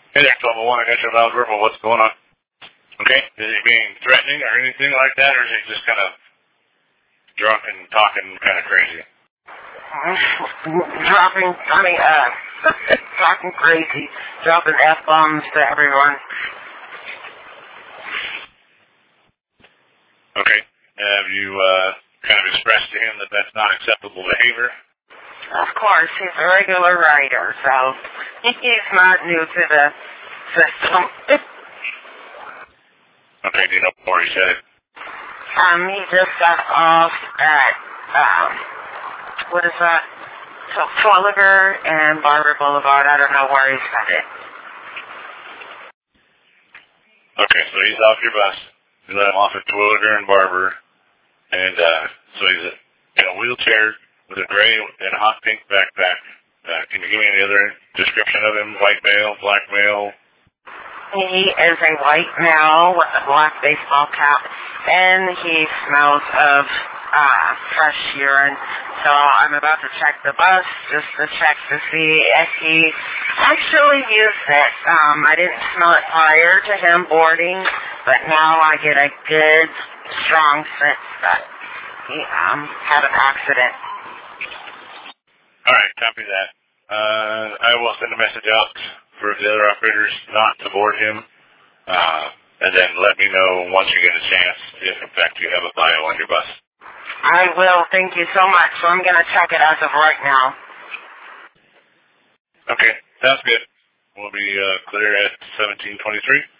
Hey there, 1201. I got your loud verbal. What's going on? Okay. Is he being threatening or anything like that, or is he just kind of drunk and talking kind of crazy? Talking crazy, dropping F-bombs to everyone. Okay. Have you kind of expressed to him that that's not acceptable behavior? Of course, he's a regular writer, so he's not new to the system. Okay, do you know where he's headed? He just got off at, what is that? So, Twilliger and Barber Boulevard. I don't know where he's headed. Okay, so he's off your bus. You let him off at Twilliger and Barber. And so he's in a wheelchair with a gray and hot pink backpack. Can you give me any other description of him? White male, black male? He is a white male with a black baseball cap, and he smells of fresh urine. So I'm about to check the bus just to check to see if he actually used it. I didn't smell it prior to him boarding, but now I get a good, strong sense that he had an accident. All right, copy that. I will send a message out for the other operators not to board him, and then let me know once you get a chance if, in fact, you have a bio on your bus. I will. Thank you so much. So I'm going to check it as of right now. Okay, sounds good. We'll be clear at 1723.